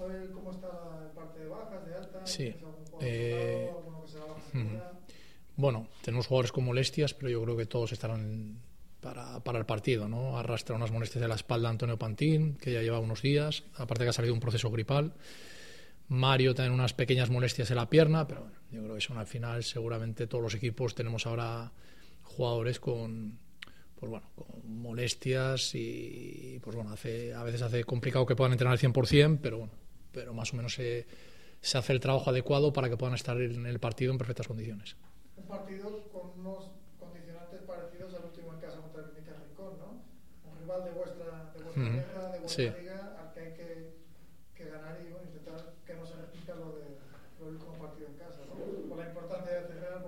saber cómo está el parte de bajas, de altas. Sí. ¿Algún jugador alguno que se va a bajar? Bueno, tenemos jugadores con molestias, pero yo creo que todos estarán para el partido, ¿no? Arrastra unas molestias de la espalda Antonio Pantín, que ya lleva unos días, aparte que ha salido un proceso gripal. Mario tiene unas pequeñas molestias en la pierna, pero bueno, yo creo que son al final seguramente todos los equipos tenemos ahora jugadores con molestias y pues bueno, a veces hace complicado que puedan entrenar al 100%, pero más o menos se hace el trabajo adecuado para que puedan estar en el partido en perfectas condiciones. Un partido con unos condicionantes parecidos al último en casa contra el Mítica Rincón, ¿no? Un rival de vuestra guerra, de vuestra liga, al que hay que ganar y intentar que no se repita lo del último partido en casa, ¿no? Por la importancia de cerrar,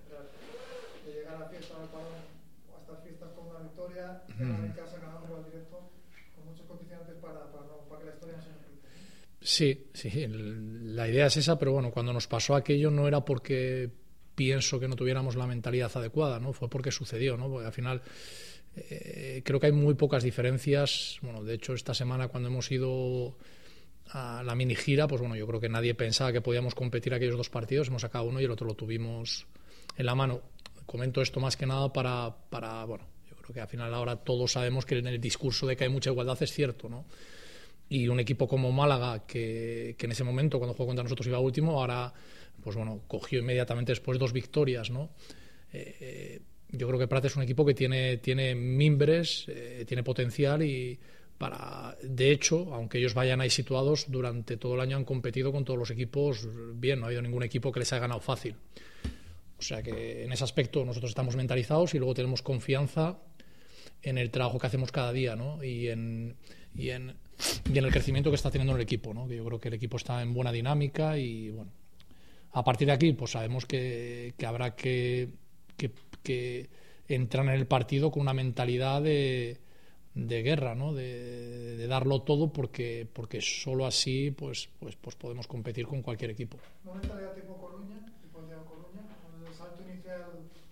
de llegar a la fiesta del Padrón o a estas fiestas con una victoria, ganar en casa, ganar un rival directo, con muchos condicionantes para que la historia no se repita. Sí, la idea es esa, pero bueno, cuando nos pasó aquello no era porque pienso que no tuviéramos la mentalidad adecuada, ¿no? Fue porque sucedió, ¿no? Porque al final creo que hay muy pocas diferencias. Bueno, de hecho esta semana cuando hemos ido a la mini gira, pues bueno, yo creo que nadie pensaba que podíamos competir aquellos dos partidos, hemos sacado uno y el otro lo tuvimos en la mano. Comento esto más que nada para bueno, yo creo que al final ahora todos sabemos que en el discurso de que hay mucha igualdad es cierto, ¿no? Y un equipo como Málaga, que en ese momento cuando jugó contra nosotros iba último, ahora pues bueno, cogió inmediatamente después 2 victorias, ¿no? Yo creo que Prat es un equipo que tiene mimbres, tiene potencial y de hecho, aunque ellos vayan ahí situados, durante todo el año han competido con todos los equipos bien, no ha habido ningún equipo que les haya ganado fácil. O sea que en ese aspecto nosotros estamos mentalizados y luego tenemos confianza en el trabajo que hacemos cada día, ¿no? Y en el crecimiento que está teniendo el equipo, ¿no? Que yo creo que el equipo está en buena dinámica y bueno, a partir de aquí pues sabemos que habrá que entrar en el partido con una mentalidad de guerra, ¿no? De darlo todo porque solo así pues podemos competir con cualquier equipo. ¿No mentalidad tipo Coruña? ¿El salto inicial?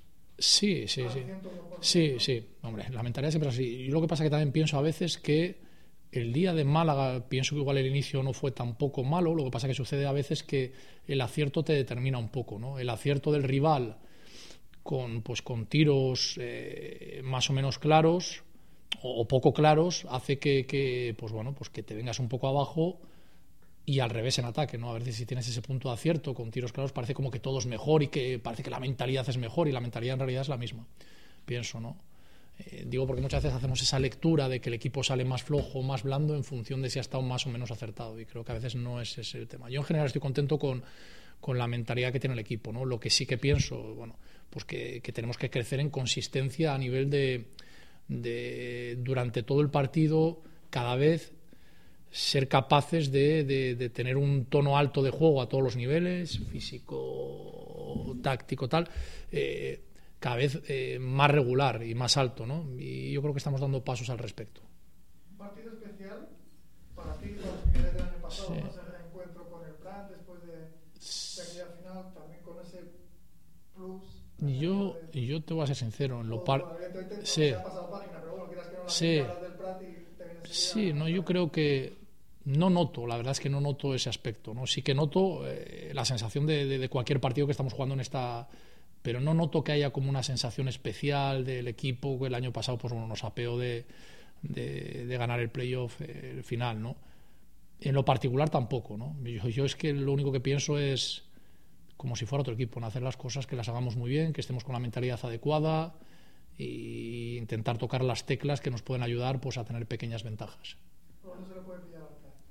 Sí. Hombre, la mentalidad siempre es así. Y lo que pasa que también pienso a veces que el día de Málaga, pienso que igual el inicio no fue tampoco malo, lo que pasa que sucede a veces que el acierto te determina un poco, ¿no? El acierto del rival con tiros más o menos claros o poco claros hace que te vengas un poco abajo y al revés en ataque, ¿no? A veces si tienes ese punto de acierto con tiros claros parece como que todo es mejor y que parece que la mentalidad es mejor y la mentalidad en realidad es la misma, pienso, ¿no? Digo porque muchas veces hacemos esa lectura de que el equipo sale más flojo o más blando en función de si ha estado más o menos acertado y creo que a veces no es ese el tema. Yo en general estoy contento con la mentalidad que tiene el equipo, ¿no? Lo que sí que pienso, bueno, pues que tenemos que crecer en consistencia a nivel de durante todo el partido cada vez ser capaces de tener un tono alto de juego a todos los niveles, físico, táctico, tal, cada vez más regular y más alto, ¿no? Y yo creo que estamos dando pasos al respecto. Un partido especial para ti, los que del año pasado, sí. Ese reencuentro con el Prat después de aquella final, también con ese plus. Yo te voy a ser sincero, en lo se ha pasado página, pero bueno, quieras que no la del Prat y te vienes. Sí, no, yo creo que no noto, la verdad es que no noto ese aspecto, ¿no? Sí que noto la sensación de cualquier partido que estamos jugando en esta, pero no noto que haya como una sensación especial del equipo que el año pasado pues bueno, nos apeó de ganar el playoff, el final, ¿no? En lo particular tampoco, ¿no? Yo es que lo único que pienso es como si fuera otro equipo, ¿no? Hacer las cosas que las hagamos muy bien, que estemos con la mentalidad adecuada e intentar tocar las teclas que nos pueden ayudar pues a tener pequeñas ventajas. ¿Por dónde se le puede pillar?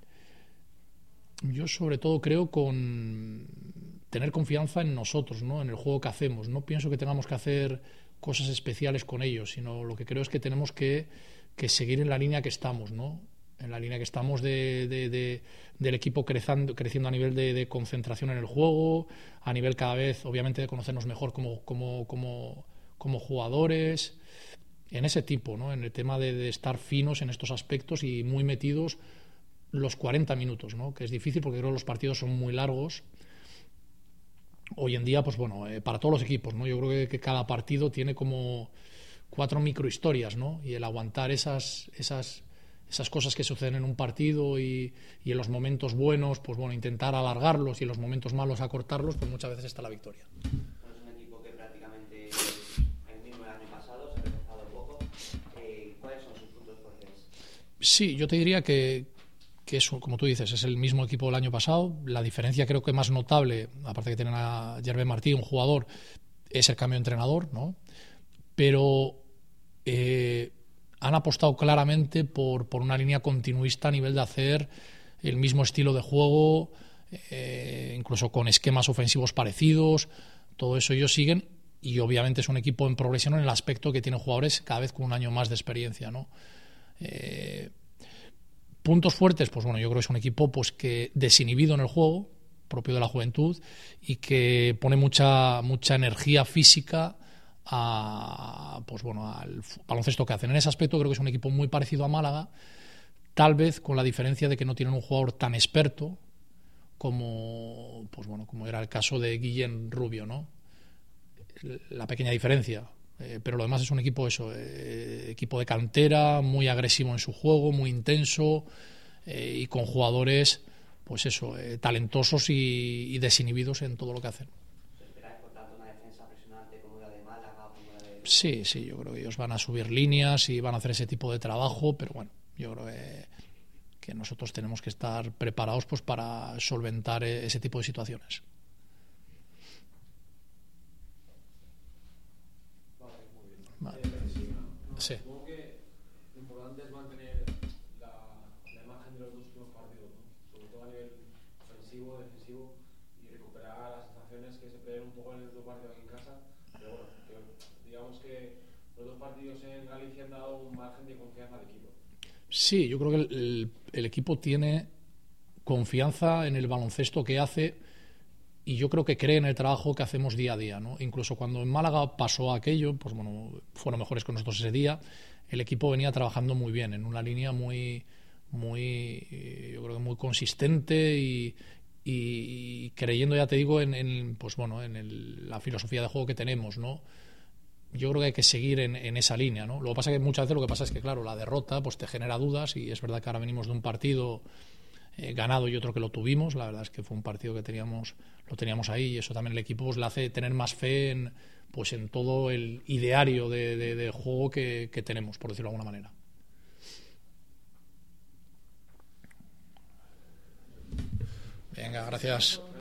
Yo sobre todo creo con tener confianza en nosotros, ¿no? En el juego que hacemos. No pienso que tengamos que hacer cosas especiales con ellos, sino lo que creo es que tenemos que seguir en la línea que estamos, ¿no? En la línea que estamos del equipo creciendo a nivel de concentración en el juego, a nivel cada vez, obviamente, de conocernos mejor como jugadores, en ese tipo, ¿no? En el tema de estar finos en estos aspectos y muy metidos los 40 minutos, ¿no? Que es difícil porque creo que los partidos son muy largos. Hoy en día, pues bueno, para todos los equipos, ¿no? Yo creo que cada partido tiene como 4 microhistorias, ¿no? Y el aguantar esas esas cosas que suceden en un partido y en los momentos buenos, pues bueno, intentar alargarlos y en los momentos malos acortarlos, pues muchas veces está la victoria. Bueno, es un equipo que prácticamente el mismo el año pasado, se ha reforzado poco. ¿Cuáles son sus puntos fuertes? Sí, yo te diría que es, como tú dices, es el mismo equipo del año pasado. La diferencia creo que más notable, aparte que tienen a Gervais Martí, un jugador, es el cambio de entrenador, ¿no? Pero han apostado claramente por una línea continuista a nivel de hacer el mismo estilo de juego, incluso con esquemas ofensivos parecidos. Todo eso ellos siguen, y obviamente es un equipo en progresión en el aspecto que tienen jugadores cada vez con un año más de experiencia, ¿no? Puntos fuertes, pues bueno, yo creo que es un equipo pues que desinhibido en el juego, propio de la juventud, y que pone mucha energía física pues bueno, al baloncesto que hacen. En ese aspecto creo que es un equipo muy parecido a Málaga, tal vez con la diferencia de que no tienen un jugador tan experto como, pues bueno, como era el caso de Guillén Rubio, ¿no? La pequeña diferencia. Pero lo demás es un equipo equipo de cantera, muy agresivo en su juego, muy intenso, y con jugadores pues talentosos y desinhibidos en todo lo que hacen. ¿Esperáis por tanto una defensa presionante como la de Málaga o como la de...? Sí, yo creo que ellos van a subir líneas y van a hacer ese tipo de trabajo, pero bueno, yo creo que nosotros tenemos que estar preparados pues para solventar ese tipo de situaciones. Vale. Sí. Supongo que lo importante es mantener la imagen de los dos últimos partidos, ¿no? Sobre todo a nivel ofensivo, defensivo, y recuperar las sensaciones que se pierden un poco en el dos partidos aquí en casa. Pero bueno, digamos que los dos partidos en Galicia han dado un margen de confianza al equipo. Sí, yo creo que el equipo tiene confianza en el baloncesto que hace, y yo creo que cree en el trabajo que hacemos día a día, ¿no? Incluso cuando en Málaga pasó aquello, pues bueno, fueron mejores que nosotros ese día. El equipo venía trabajando muy bien, en una línea muy yo creo que muy consistente y creyendo, ya te digo, pues bueno, la filosofía de juego que tenemos, ¿no? Yo creo que hay que seguir en esa línea, ¿no? Lo que pasa es que muchas veces es que, claro, la derrota pues te genera dudas, y es verdad que ahora venimos de un partido ganado y otro que lo tuvimos. La verdad es que fue un partido que lo teníamos ahí, y eso también el equipo pues le hace tener más fe en todo el ideario de juego que tenemos, por decirlo de alguna manera. Venga, gracias.